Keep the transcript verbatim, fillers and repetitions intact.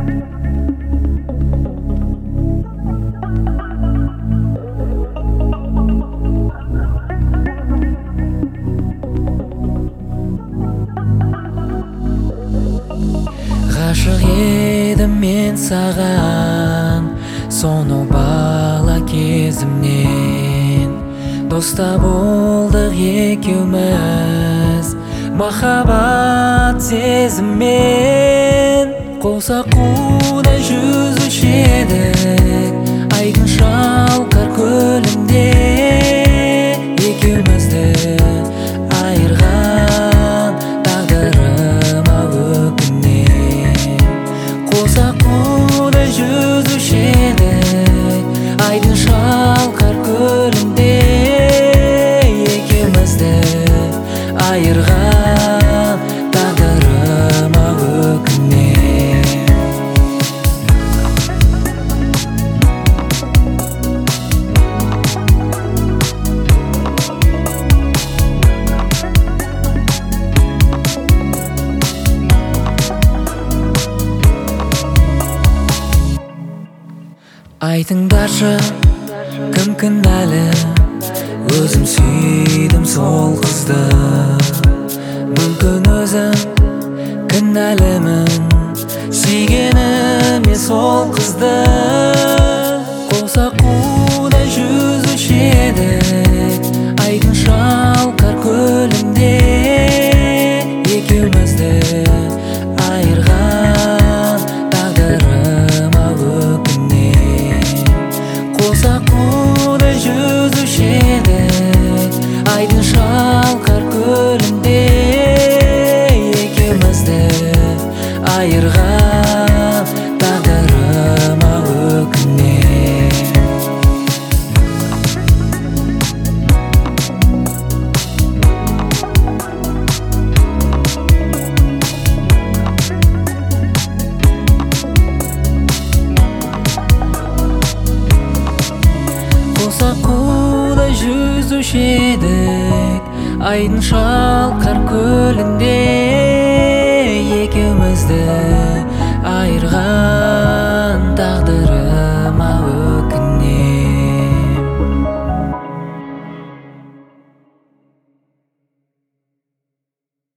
Ғашық едім мен саған сонау бала кезімнен. Доста болдық екеуміз махаббат сезіммен. Қоса қудай жүзуші едік айдын шалқар көлінде. Екеумізді айырған тағдырыма өкінем. Қоса қудай жүзуші едік айдын шалқар көлінде. Екеумізді айырған тағдырыма өкінем. Айтыңдаршы, кім кінәлі? Өзім сүйдім сол қызды. Мүмкін өзім кінәлімін, сүйгеніме сол қызды. Қоса қудай жүзуші едік айдын шалқар көлінде. Екеумізді айырған тағдырыма өкінем. Қоса қудай жүзуші едік айдын шалқар көлінде. Екеумізді айырған тағдырыма өкінем. Қоса қудай жүзуші едік айдын шалқар көлінде. Екеумізді айырған